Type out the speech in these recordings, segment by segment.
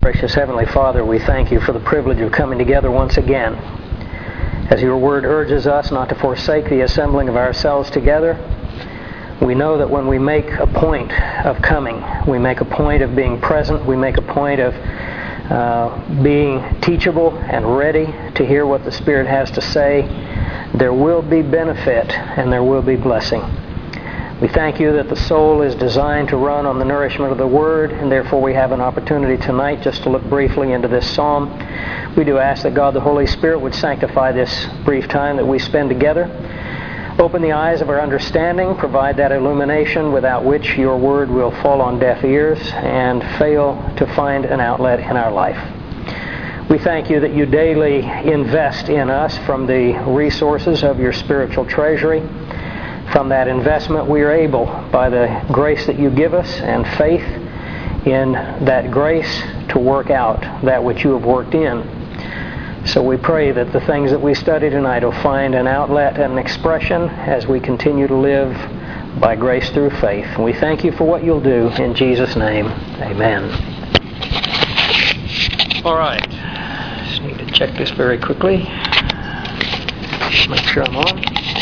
Gracious Heavenly Father, we thank you for the privilege of coming together once again. As your word urges us not to forsake the assembling of ourselves together, we know that when we make a point of coming, we make a point of being present, we make a point of being teachable and ready to hear what the Spirit has to say, there will be benefit and there will be blessing. We thank you that the soul is designed to run on the nourishment of the Word, and therefore we have an opportunity tonight just to look briefly into this psalm. We do ask that God the Holy Spirit would sanctify this brief time that we spend together. Open the eyes of our understanding, provide that illumination without which your Word will fall on deaf ears and fail to find an outlet in our life. We thank you that you daily invest in us from the resources of your spiritual treasury. From that investment, we are able, by the grace that you give us and faith in that grace, to work out that which you have worked in. So we pray that the things that we study tonight will find an outlet and an expression as we continue to live by grace through faith. And we thank you for what you'll do. In Jesus' name, amen. All right. Just need to check this very quickly. Make sure I'm on.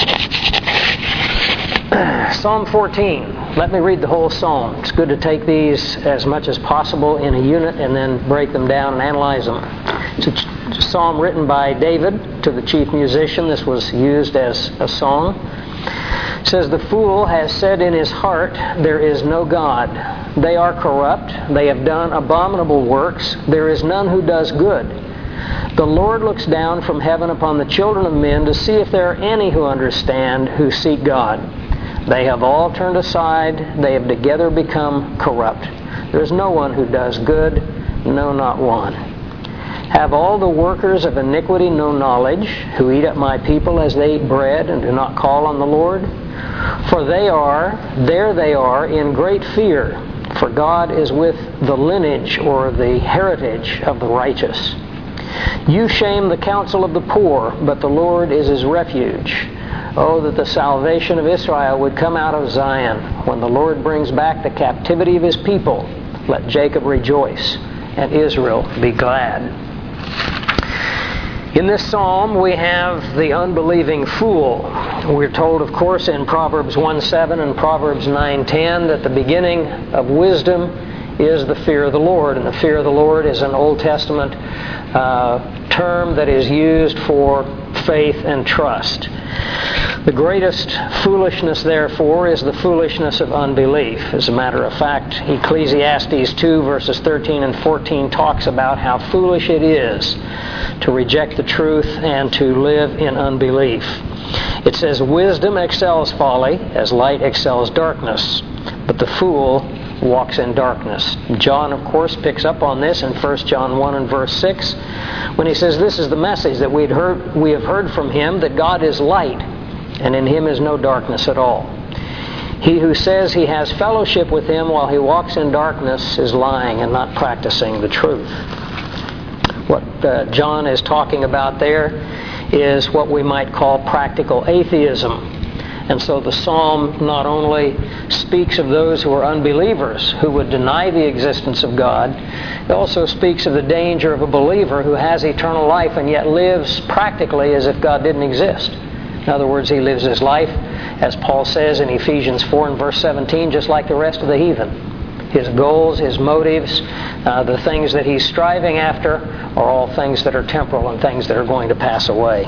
Psalm 14. Let me read the whole psalm. It's good to take these as much as possible in a unit and then break them down and analyze them. It's a psalm written by David to the chief musician. This was used as a song. It says, "The fool has said in his heart, there is no God. They are corrupt. They have done abominable works. There is none who does good. The Lord looks down from heaven upon the children of men to see if there are any who understand, who seek God. They have all turned aside. They have together become corrupt. There is no one who does good, no, not one. Have all the workers of iniquity no knowledge, who eat up my people as they eat bread and do not call on the Lord? For they are in great fear, for God is with the lineage or the heritage of the righteous. You shame the counsel of the poor, but the Lord is his refuge. Oh, that the salvation of Israel would come out of Zion. When the Lord brings back the captivity of his people, let Jacob rejoice and Israel be glad." In this psalm, we have the unbelieving fool. We're told, of course, in Proverbs 1:7 and Proverbs 9:10 that the beginning of wisdom is the fear of the Lord. And the fear of the Lord is an Old Testament term that is used for faith and trust. The greatest foolishness, therefore, is the foolishness of unbelief. As a matter of fact, Ecclesiastes 2 verses 13 and 14 talks about how foolish it is to reject the truth and to live in unbelief. It says, "Wisdom excels folly, as light excels darkness, but the fool walks in darkness." John, of course, picks up on this in 1 John 1 and verse 6 when he says, "This is the message that we have heard from him, that God is light, and in him is no darkness at all. He who says he has fellowship with him while he walks in darkness is lying and not practicing the truth." What John is talking about there is what we might call practical atheism. And so the psalm not only speaks of those who are unbelievers, who would deny the existence of God, it also speaks of the danger of a believer who has eternal life and yet lives practically as if God didn't exist. In other words, he lives his life, as Paul says in Ephesians 4 and verse 17, just like the rest of the heathen. His goals, his motives, the things that he's striving after are all things that are temporal and things that are going to pass away.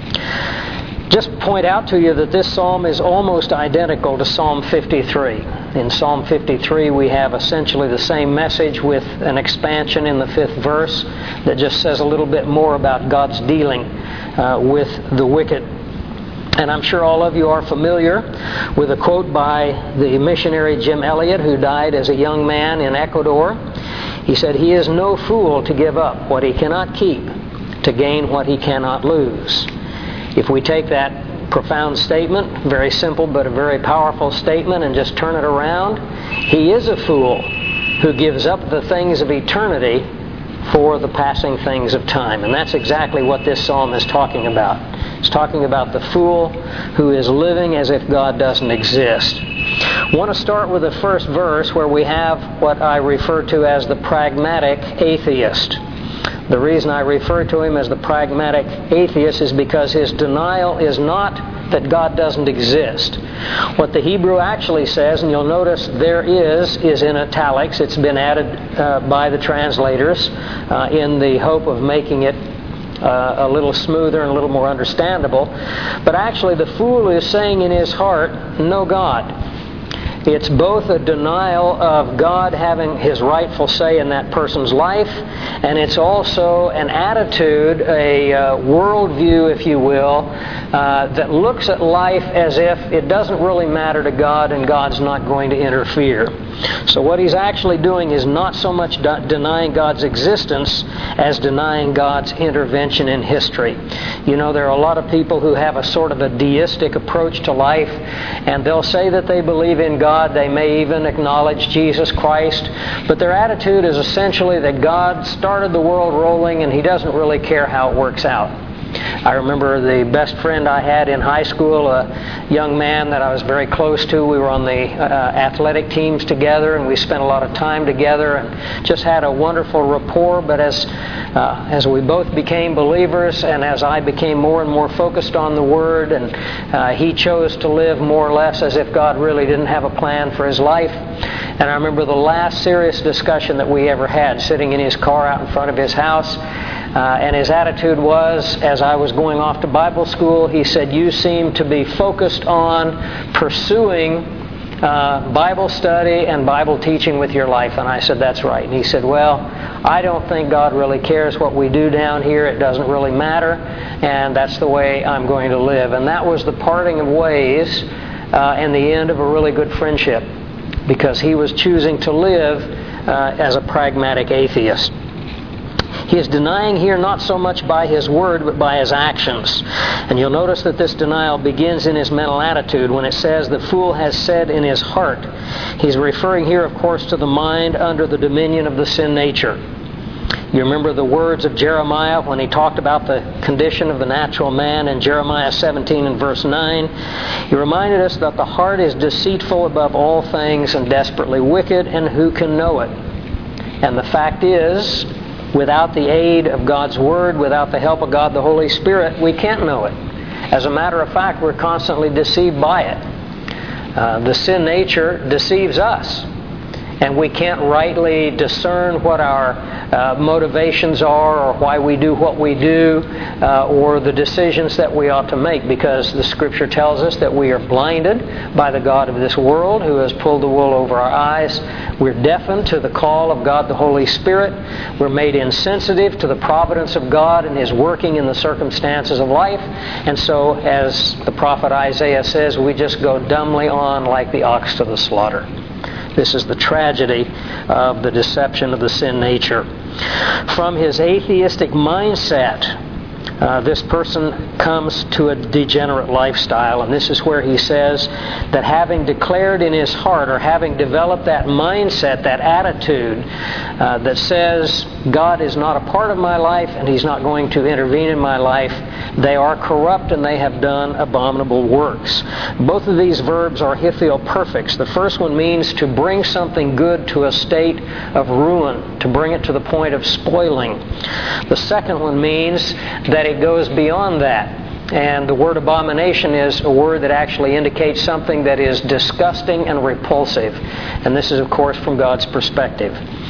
Just point out to you that this psalm is almost identical to Psalm 53. In Psalm 53 we have essentially the same message with an expansion in the 5th verse that just says a little bit more about God's dealing with the wicked. And I'm sure all of you are familiar with a quote by the missionary Jim Elliot, who died as a young man in Ecuador. He said, "He is no fool to give up what he cannot keep to gain what he cannot lose." If we take that profound statement, very simple but a very powerful statement, and just turn it around, he is a fool who gives up the things of eternity for the passing things of time. And that's exactly what this psalm is talking about. It's talking about the fool who is living as if God doesn't exist. I want to start with the first verse where we have what I refer to as the pragmatic atheist. The reason I refer to him as the pragmatic atheist is because his denial is not that God doesn't exist. What the Hebrew actually says, and you'll notice there is in italics. It's been added by the translators in the hope of making it a little smoother and a little more understandable. But actually the fool is saying in his heart, no God. It's both a denial of God having His rightful say in that person's life, and it's also an attitude, a worldview, if you will, that looks at life as if it doesn't really matter to God and God's not going to interfere. So what he's actually doing is not so much denying God's existence as denying God's intervention in history. You know, there are a lot of people who have a sort of a deistic approach to life, and they'll say that they believe in God. They may even acknowledge Jesus Christ, but their attitude is essentially that God started the world rolling and He doesn't really care how it works out. I remember the best friend I had in high school, a young man that I was very close to. We were on the athletic teams together, and we spent a lot of time together and just had a wonderful rapport. But as we both became believers, and as I became more and more focused on the Word, and he chose to live more or less as if God really didn't have a plan for his life. And I remember the last serious discussion that we ever had, sitting in his car out in front of his house. And his attitude was, as I was going off to Bible school, he said, "You seem to be focused on pursuing Bible study and Bible teaching with your life." And I said, "That's right." And he said, "Well, I don't think God really cares what we do down here. It doesn't really matter. And that's the way I'm going to live." And that was the parting of ways and the end of a really good friendship, because he was choosing to live as a pragmatic atheist. He is denying here not so much by his word, but by his actions. And you'll notice that this denial begins in his mental attitude. When it says the fool has said in his heart, he's referring here, of course, to the mind under the dominion of the sin nature. You remember the words of Jeremiah when he talked about the condition of the natural man in Jeremiah 17 and verse 9. He reminded us that the heart is deceitful above all things and desperately wicked, and who can know it? And the fact is, without the aid of God's Word, without the help of God the Holy Spirit, we can't know it. As a matter of fact, we're constantly deceived by it. The sin nature deceives us, and we can't rightly discern what our motivations are, or why we do what we do, or the decisions that we ought to make, because the Scripture tells us that we are blinded by the god of this world, who has pulled the wool over our eyes. We're deafened to the call of God the Holy Spirit. We're made insensitive to the providence of God and His working in the circumstances of life. And so, as the prophet Isaiah says, we just go dumbly on like the ox to the slaughter. This is the tragedy of the deception of the sin nature. From his atheistic mindset, this person comes to a degenerate lifestyle, and this is where he says that having declared in his heart, or having developed that mindset, that attitude that says God is not a part of my life and He's not going to intervene in my life, they are corrupt and they have done abominable works. Both of these verbs are Hiphil perfects. The first one means to bring something good to a state of ruin, to bring it to the point of spoiling. The second one means that it goes beyond that. And the word abomination is a word that actually indicates something that is disgusting and repulsive. And this is, of course, from God's perspective.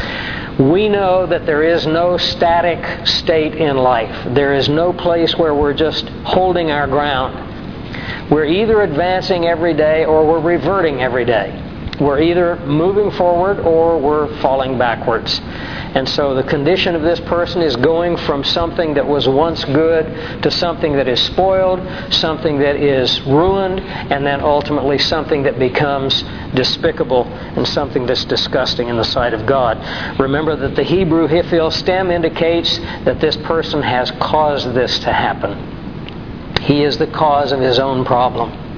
We know that there is no static state in life. There is no place where we're just holding our ground. We're either advancing every day or we're reverting every day. We're either moving forward or we're falling backwards. And so the condition of this person is going from something that was once good to something that is spoiled, something that is ruined, and then ultimately something that becomes despicable and something that's disgusting in the sight of God. Remember that the Hebrew Hiphil stem indicates that this person has caused this to happen. He is the cause of his own problem.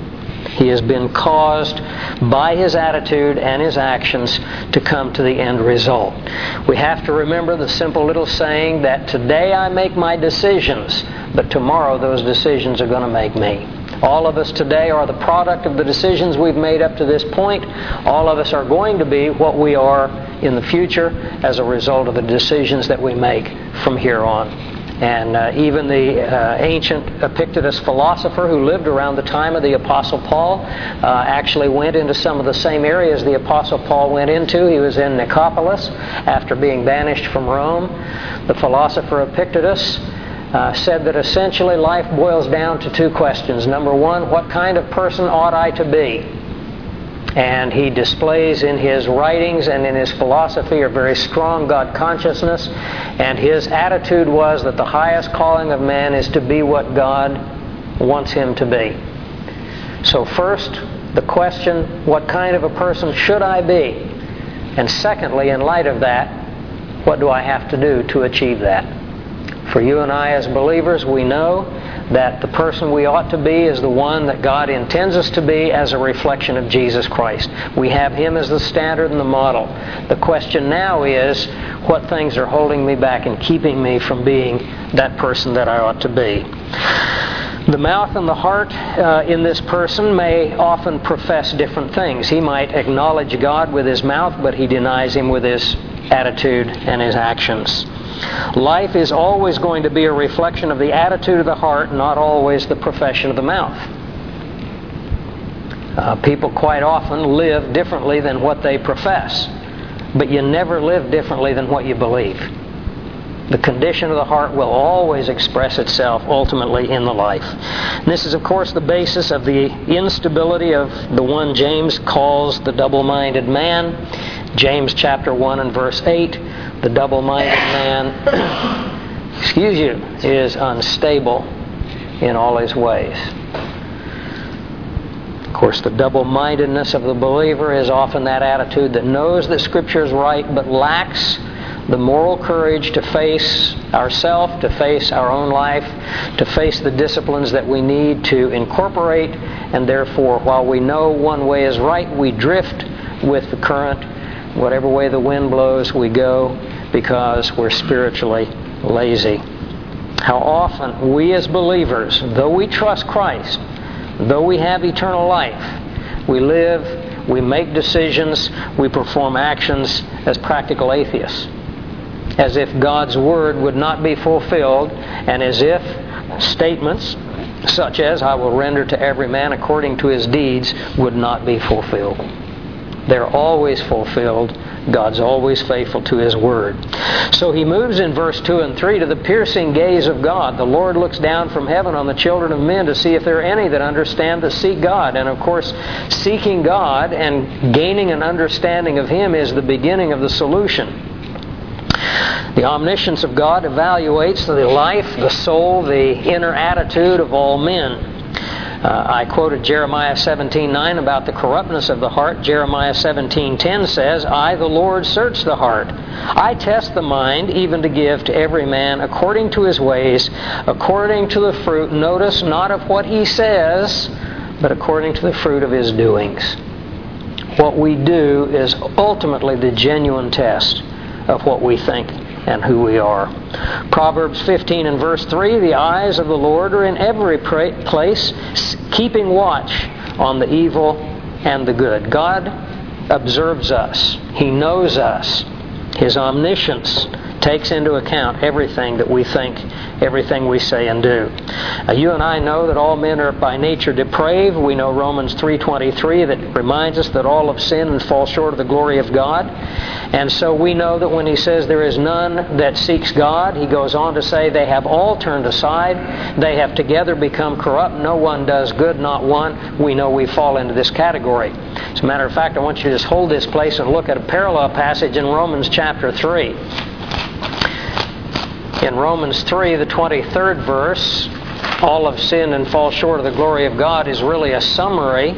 He has been caused by his attitude and his actions to come to the end result. We have to remember the simple little saying that today I make my decisions, but tomorrow those decisions are going to make me. All of us today are the product of the decisions we've made up to this point. All of us are going to be what we are in the future as a result of the decisions that we make from here on. And even the ancient Epictetus philosopher who lived around the time of the Apostle Paul actually went into some of the same areas the Apostle Paul went into. He was in Nicopolis after being banished from Rome. The philosopher Epictetus said that essentially life boils down to two questions. Number one, what kind of person ought I to be? And he displays in his writings and in his philosophy a very strong God consciousness. And his attitude was that the highest calling of man is to be what God wants him to be. So first, the question, what kind of a person should I be? And secondly, in light of that, what do I have to do to achieve that? For you and I as believers, we know that the person we ought to be is the one that God intends us to be as a reflection of Jesus Christ. We have Him as the standard and the model. The question now is, what things are holding me back and keeping me from being that person that I ought to be? The mouth and the heart in this person may often profess different things. He might acknowledge God with his mouth, but he denies Him with his attitude and his actions. Life is always going to be a reflection of the attitude of the heart, not always the profession of the mouth. People quite often live differently than what they profess, but you never live differently than what you believe. The condition of the heart will always express itself ultimately in the life. And this is, of course, the basis of the instability of the one James calls the double-minded man. James chapter 1 and verse 8, the double-minded man, is unstable in all his ways. Of course, the double-mindedness of the believer is often that attitude that knows that Scripture is right, but lacks the moral courage to face ourselves, to face our own life, to face the disciplines that we need to incorporate, and therefore, while we know one way is right, we drift with the current. Whatever way the wind blows, we go because we're spiritually lazy. How often we as believers, though we trust Christ, though we have eternal life, we live, we make decisions, we perform actions as practical atheists, as if God's Word would not be fulfilled, and as if statements such as, I will render to every man according to his deeds, would not be fulfilled. They're always fulfilled. God's always faithful to His Word. So he moves in verse 2 and 3 to the piercing gaze of God. The Lord looks down from heaven on the children of men to see if there are any that understand to seek God. And of course, seeking God and gaining an understanding of Him is the beginning of the solution. The omniscience of God evaluates the life, the soul, the inner attitude of all men. I quoted Jeremiah 17:9 about the corruptness of the heart. Jeremiah 17:10 says, I, the Lord, search the heart. I test the mind, even to give to every man according to his ways, according to the fruit, notice, not of what he says, but according to the fruit of his doings. What we do is ultimately the genuine test of what we think and who we are. Proverbs 15 and verse 3, the eyes of the Lord are in every place, keeping watch on the evil and the good. God observes us. He knows us. His omniscience takes into account everything that we think, everything we say and do. You and I know that all men are by nature depraved. We know Romans 3:23 that reminds us that all have sinned and fall short of the glory of God. And so we know that when he says there is none that seeks God, he goes on to say they have all turned aside. They have together become corrupt. No one does good, not one. We know we fall into this category. As a matter of fact, I want you to just hold this place and look at a parallel passage in Romans chapter 3. In Romans 3, the 23rd verse, all have sinned and fall short of the glory of God, is really a summary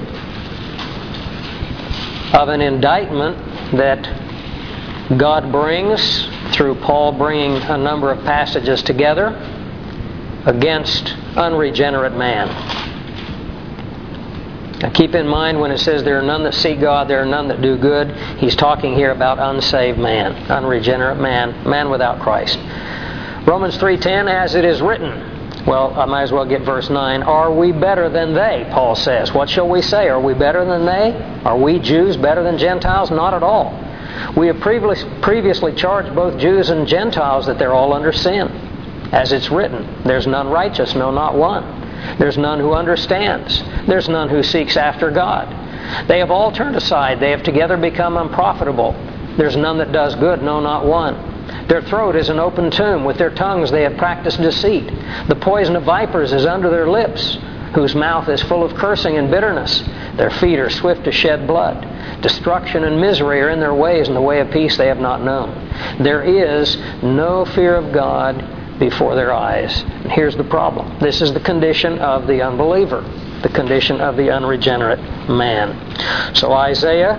of an indictment that God brings through Paul bringing a number of passages together against unregenerate man. Now keep in mind when it says there are none that seek God, there are none that do good, he's talking here about unsaved man, unregenerate man, man without Christ. Romans 3:10, as it is written. Well, I might as well get verse 9. Are we better than they? Paul says. What shall we say? Are we better than they? Are we Jews better than Gentiles? Not at all. We have previously charged both Jews and Gentiles that they're all under sin. As it's written, there's none righteous, no, not one. There's none who understands. There's none who seeks after God. They have all turned aside. They have together become unprofitable. There's none that does good, no, not one. Their throat is an open tomb. With their tongues they have practiced deceit. The poison of vipers is under their lips, whose mouth is full of cursing and bitterness. Their feet are swift to shed blood. Destruction and misery are in their ways, and the way of peace they have not known. There is no fear of God before their eyes. And here's the problem. This is the condition of the unbeliever, the condition of the unregenerate man. So Isaiah,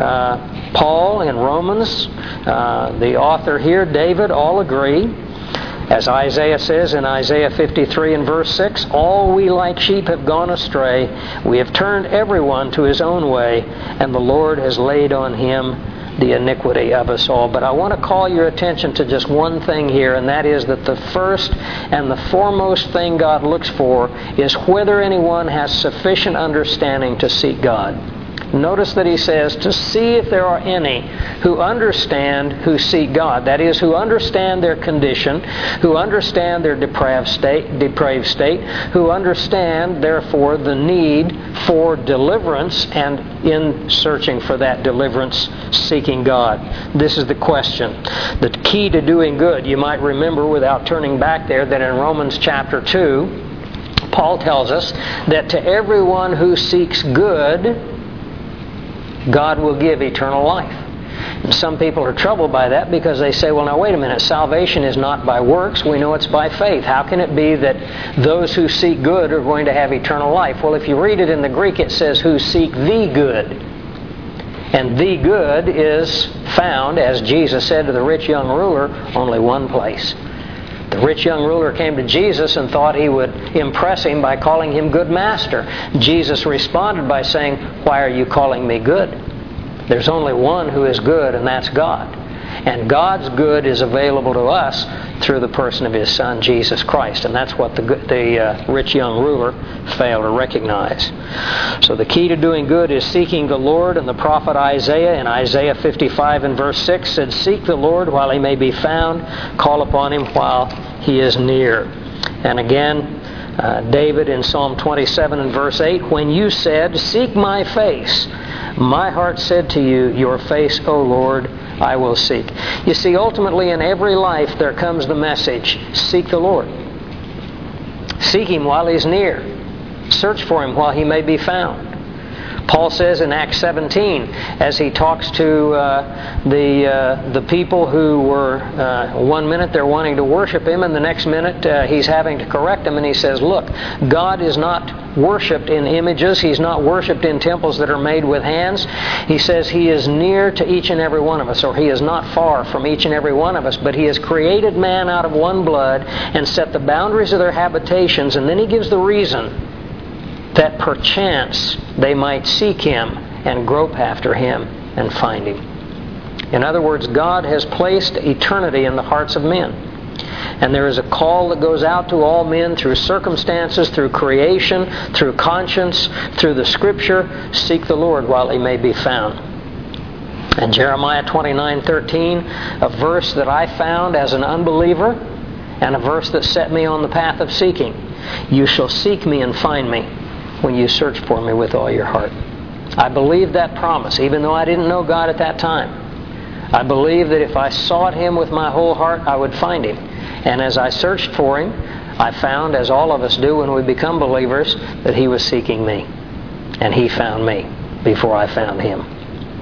Paul in Romans, the author here, David, all agree. As Isaiah says in Isaiah 53 and verse 6, all we like sheep have gone astray. We have turned everyone to his own way, and the Lord has laid on him the iniquity of us all. But I want to call your attention to just one thing here, and that is that the first and the foremost thing God looks for is whether anyone has sufficient understanding to seek God. Notice that he says, to see if there are any who understand, who seek God. That is, who understand their condition, who understand their depraved state, who understand, therefore, the need for deliverance, and in searching for that deliverance, seeking God. This is the question. The key to doing good, you might remember without turning back there, that in Romans chapter 2, Paul tells us that to everyone who seeks good, God will give eternal life. And some people are troubled by that because they say, well, now wait a minute, salvation is not by works, we know it's by faith. How can it be that those who seek good are going to have eternal life? Well, if you read it in the Greek, it says, who seek the good. And the good is found, as Jesus said to the rich young ruler, only one place. The rich young ruler came to Jesus and thought he would impress him by calling him good master. Jesus responded by saying, why are you calling me good? There's only one who is good, and that's God. And God's good is available to us through the person of His Son, Jesus Christ. And that's what the rich young ruler failed to recognize. So the key to doing good is seeking the Lord. And the prophet Isaiah, in Isaiah 55 and verse 6, said, seek the Lord while He may be found. Call upon Him while He is near. And again, David in Psalm 27 and verse 8, when you said, seek my face, my heart said to you, your face, O Lord, I will seek. You see, ultimately in every life there comes the message, seek the Lord. Seek Him while He's near. Search for Him while He may be found. Paul says in Acts 17, as he talks to the people who were, one minute they're wanting to worship Him, and the next minute he's having to correct them, and he says, look, God is not worshipped in images. He's not worshipped in temples that are made with hands. He says He is near to each and every one of us, or He is not far from each and every one of us, but He has created man out of one blood and set the boundaries of their habitations, and then He gives the reason that perchance they might seek Him and grope after Him and find Him. In other words, God has placed eternity in the hearts of men. And there is a call that goes out to all men through circumstances, through creation, through conscience, through the Scripture. Seek the Lord while He may be found. And Jeremiah 29:13, a verse that I found as an unbeliever and a verse that set me on the path of seeking. You shall seek me and find me when you search for me with all your heart. I believe that promise, even though I didn't know God at that time. I believe that if I sought Him with my whole heart, I would find Him. And as I searched for Him, I found, as all of us do when we become believers, that He was seeking me. And He found me before I found Him.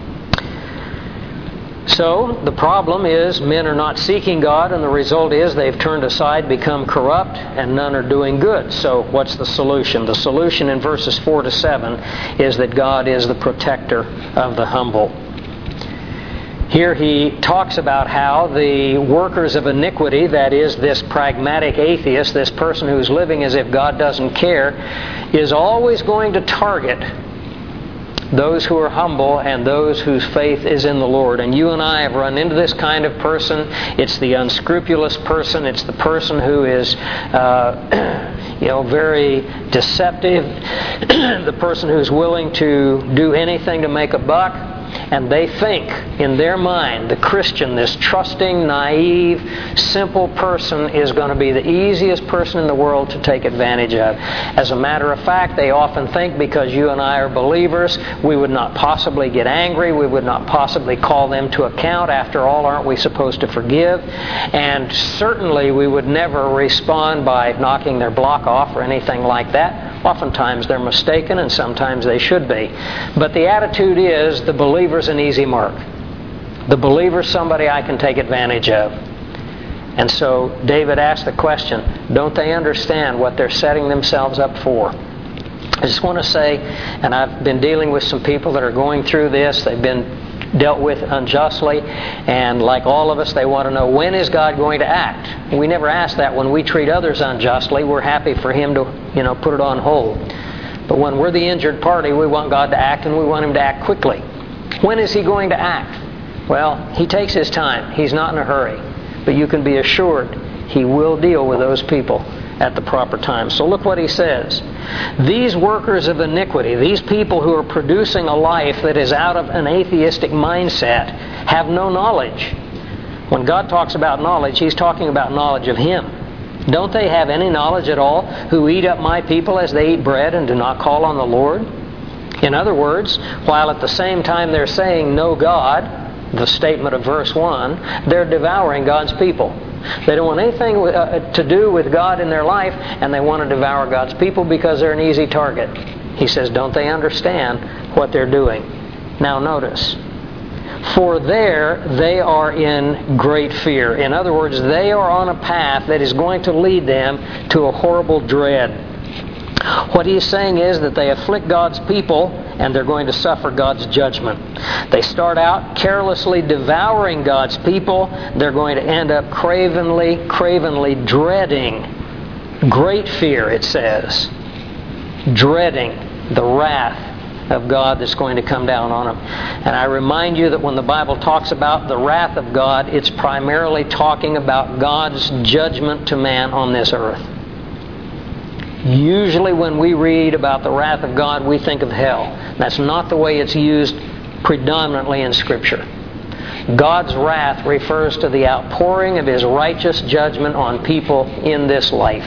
So, the problem is men are not seeking God, and the result is they've turned aside, become corrupt, and none are doing good. So, what's the solution? The solution in verses 4 to 7 is that God is the protector of the humble. Here he talks about how the workers of iniquity, that is, this pragmatic atheist, this person who's living as if God doesn't care, is always going to target those who are humble and those whose faith is in the Lord. And you and I have run into this kind of person. It's the unscrupulous person. It's the person who is very deceptive. The person who's willing to do anything to make a buck. And they think, in their mind, the Christian, this trusting, naive, simple person is going to be the easiest person in the world to take advantage of. As a matter of fact, they often think because you and I are believers, we would not possibly get angry, we would not possibly call them to account. After all, aren't we supposed to forgive? And certainly we would never respond by knocking their block off or anything like that. Oftentimes they're mistaken, and sometimes they should be. But the attitude is, the believer's an easy mark. The believer's somebody I can take advantage of. And so David asked the question, don't they understand what they're setting themselves up for? I just want to say, and I've been dealing with some people that are going through this, they've been dealt with unjustly, and like all of us, they want to know, when is God going to act? We never ask that when we treat others unjustly. We're happy for Him to, put it on hold. But when we're the injured party, we want God to act, and we want Him to act quickly. When is He going to act? Well, He takes His time. He's not in a hurry. But you can be assured He will deal with those people at the proper time. So look what he says. These workers of iniquity, these people who are producing a life that is out of an atheistic mindset, have no knowledge. When God talks about knowledge, He's talking about knowledge of Him. Don't they have any knowledge at all who eat up my people as they eat bread and do not call on the Lord? In other words, while at the same time they're saying no God, the statement of verse 1, they're devouring God's people. They don't want anything to do with God in their life, and they want to devour God's people because they're an easy target. He says, don't they understand what they're doing? Now notice, for there they are in great fear. In other words, they are on a path that is going to lead them to a horrible dread. What he's saying is that they afflict God's people and they're going to suffer God's judgment. They start out carelessly devouring God's people. They're going to end up cravenly dreading. Great fear, it says. Dreading the wrath of God that's going to come down on them. And I remind you that when the Bible talks about the wrath of God, it's primarily talking about God's judgment to man on this earth. Usually when we read about the wrath of God, we think of hell. That's not the way it's used predominantly in Scripture. God's wrath refers to the outpouring of His righteous judgment on people in this life.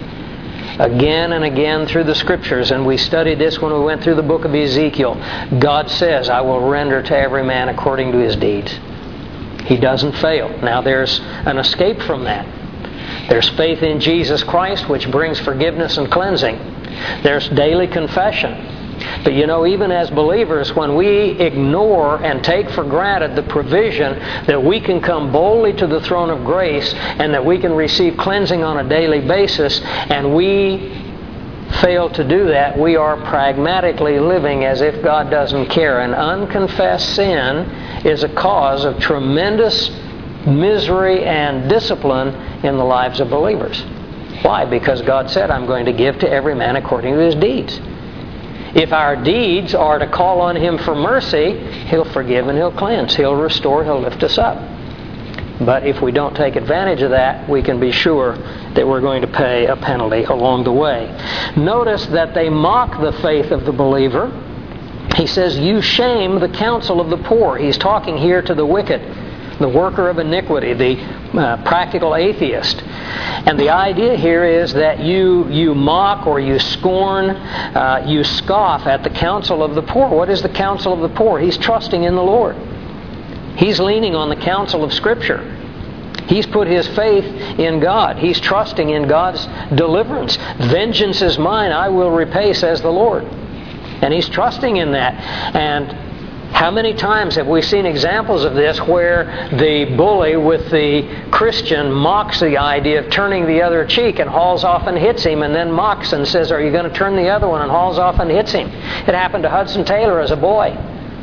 Again and again through the Scriptures, and we studied this when we went through the book of Ezekiel, God says, I will render to every man according to his deeds. He doesn't fail. Now there's an escape from that. There's faith in Jesus Christ, which brings forgiveness and cleansing. There's daily confession. But even as believers, when we ignore and take for granted the provision that we can come boldly to the throne of grace and that we can receive cleansing on a daily basis, and we fail to do that, we are pragmatically living as if God doesn't care. And unconfessed sin is a cause of tremendous misery and discipline in the lives of believers. Why? Because God said, I'm going to give to every man according to his deeds. If our deeds are to call on Him for mercy, He'll forgive and He'll cleanse. He'll restore, He'll lift us up. But if we don't take advantage of that, we can be sure that we're going to pay a penalty along the way. Notice that they mock the faith of the believer. He says, you shame the counsel of the poor. He's talking here to the wicked, the worker of iniquity, the practical atheist. And the idea here is that you mock or you scorn, you scoff at the counsel of the poor. What is the counsel of the poor? He's trusting in the Lord. He's leaning on the counsel of Scripture. He's put his faith in God. He's trusting in God's deliverance. Vengeance is mine, I will repay, says the Lord. And he's trusting in that. And how many times have we seen examples of this where the bully with the Christian mocks the idea of turning the other cheek and hauls off and hits him, and then mocks and says, are you going to turn the other one, and hauls off and hits him? It happened to Hudson Taylor as a boy.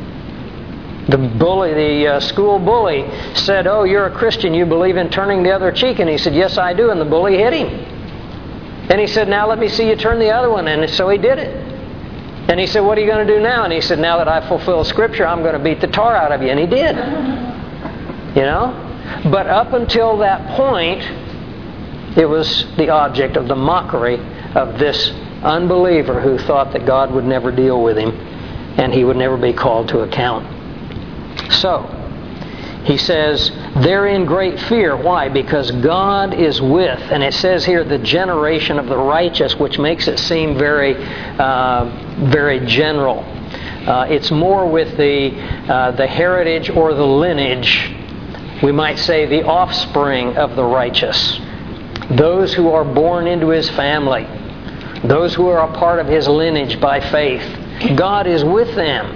The bully, the school bully, said, oh, you're a Christian, you believe in turning the other cheek? And he said, yes, I do. And the bully hit him. And he said, now let me see you turn the other one. And so he did it. And he said, what are you going to do now? And he said, now that I fulfill Scripture, I'm going to beat the tar out of you. And he did. You know? But up until that point, it was the object of the mockery of this unbeliever who thought that God would never deal with him and he would never be called to account. So, he says, they're in great fear. Why? Because God is with, and it says here, the generation of the righteous, which makes it seem very, very general. It's more with the heritage or the lineage, we might say the offspring of the righteous. Those who are born into His family. Those who are a part of His lineage by faith. God is with them.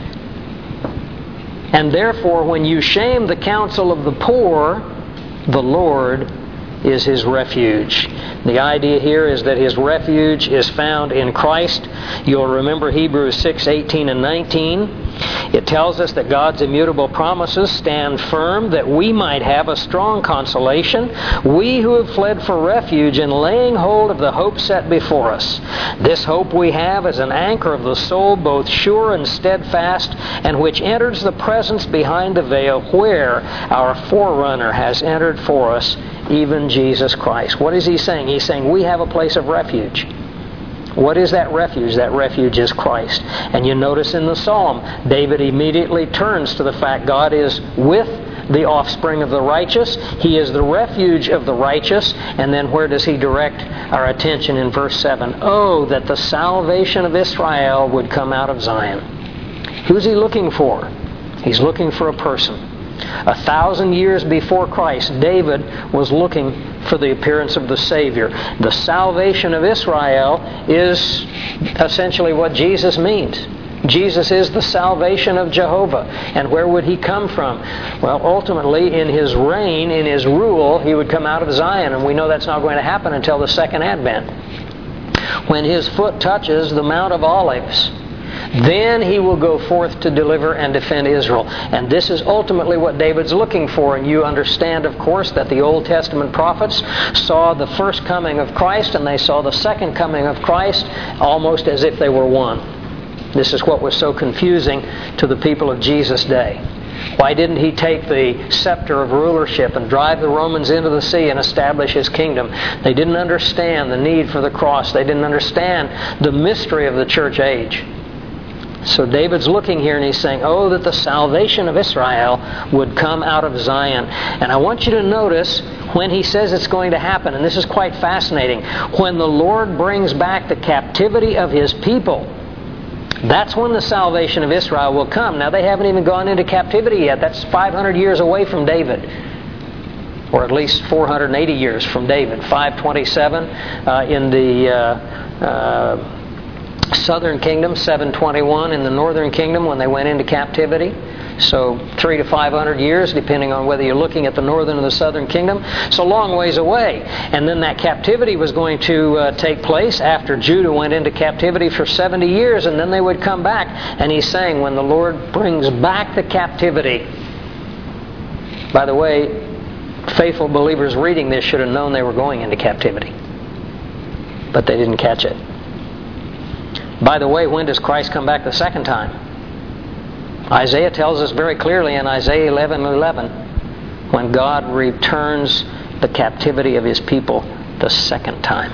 And therefore, when you shame the counsel of the poor, the Lord is his refuge. The idea here is that his refuge is found in Christ. You'll remember Hebrews 6:18 and 19. It tells us that God's immutable promises stand firm, that we might have a strong consolation, we who have fled for refuge in laying hold of the hope set before us. This hope we have is an anchor of the soul, both sure and steadfast, and which enters the presence behind the veil, where our forerunner has entered for us, even Jesus Christ. What is he saying? He's saying we have a place of refuge. What is that refuge? That refuge is Christ. And you notice in the Psalm, David immediately turns to the fact God is with the offspring of the righteous. He is the refuge of the righteous. And then where does he direct our attention in verse 7? Oh, that the salvation of Israel would come out of Zion. Who's he looking for? He's looking for a person. 1,000 years before Christ, David was looking for the appearance of the Savior. The salvation of Israel is essentially what Jesus means. Jesus is the salvation of Jehovah. And where would he come from? Well, ultimately, in his reign, in his rule, he would come out of Zion. And we know that's not going to happen until the second advent. When his foot touches the Mount of Olives, then he will go forth to deliver and defend Israel. And this is ultimately what David's looking for. And you understand, of course, that the Old Testament prophets saw the first coming of Christ and they saw the second coming of Christ almost as if they were one. This is what was so confusing to the people of Jesus' day. Why didn't he take the scepter of rulership and drive the Romans into the sea and establish his kingdom? They didn't understand the need for the cross. They didn't understand the mystery of the church age. So David's looking here and he's saying, oh, that the salvation of Israel would come out of Zion. And I want you to notice when he says it's going to happen, and this is quite fascinating, when the Lord brings back the captivity of His people, that's when the salvation of Israel will come. Now, they haven't even gone into captivity yet. That's 500 years away from David. Or at least 480 years from David. 527 in the southern kingdom, 721 in the northern kingdom when they went into captivity. So 300 to 500 years, depending on whether you're looking at the northern or the southern kingdom. It's a long ways away. And then that captivity was going to take place after Judah went into captivity for 70 years, and then they would come back. And he's saying when the Lord brings back the captivity. By the way, faithful believers reading this should have known they were going into captivity. But they didn't catch it. By the way, when does Christ come back the second time? Isaiah tells us very clearly in Isaiah 11:11, when God returns the captivity of His people the second time.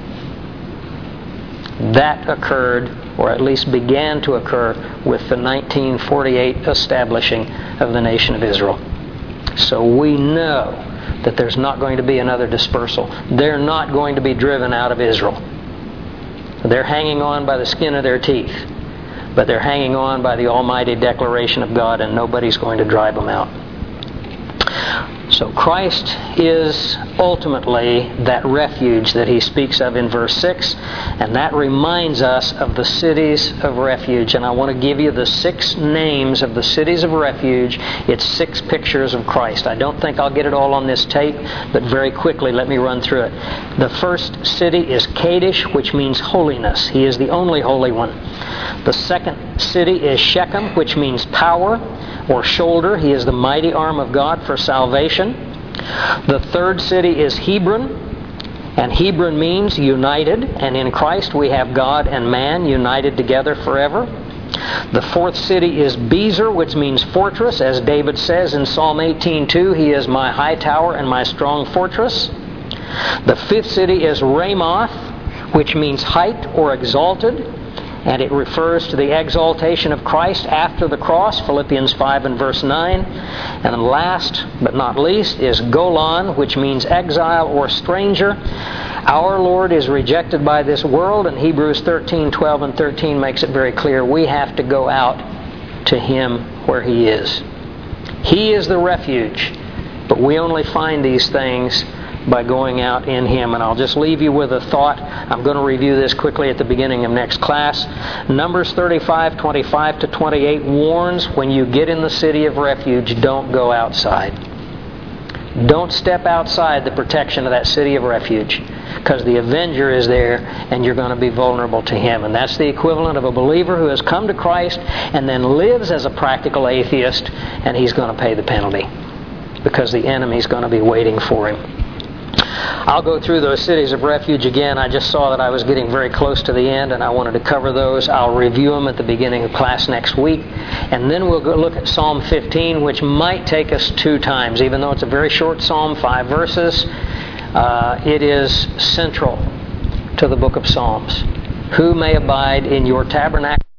That occurred, or at least began to occur, with the 1948 establishing of the nation of Israel. So we know that there's not going to be another dispersal. They're not going to be driven out of Israel. They're hanging on by the skin of their teeth. But they're hanging on by the almighty declaration of God, and nobody's going to drive them out. So Christ is ultimately that refuge that he speaks of in verse 6, and that reminds us of the cities of refuge. And I want to give you the 6 names of the cities of refuge. It's 6 pictures of Christ. I don't think I'll get it all on this tape, but very quickly let me run through it. The first city is Kadesh, which means holiness. He is the only holy one. The second city is Shechem, which means power or shoulder. He is the mighty arm of God for salvation. The third city is Hebron, And Hebron means united, and in Christ we have God and man united together forever. The fourth city is Bezer, which means fortress. As David says in Psalm 18:2, He is my high tower and my strong fortress. The fifth city is Ramoth, which means height or exalted, and it refers to the exaltation of Christ after the cross, Philippians 5 and verse 9. And last but not least is Golan, which means exile or stranger. Our Lord is rejected by this world, and Hebrews 13:12 and 13 makes it very clear we have to go out to Him where He is. He is the refuge, but we only find these things by going out in Him. And I'll just leave you with a thought. I'm going to review this quickly at the beginning of next class. Numbers 35:25 to 28 warns when you get in the city of refuge, don't go outside. Don't step outside the protection of that city of refuge, because the avenger is there and you're going to be vulnerable to him. And that's the equivalent of a believer who has come to Christ and then lives as a practical atheist, and he's going to pay the penalty because the enemy's going to be waiting for him. I'll go through those cities of refuge again. I just saw that I was getting very close to the end, and I wanted to cover those. I'll review them at the beginning of class next week. And then we'll go look at Psalm 15, which might take us 2 times. Even though it's a very short psalm, 5 verses, it is central to the book of Psalms. Who may abide in your tabernacle?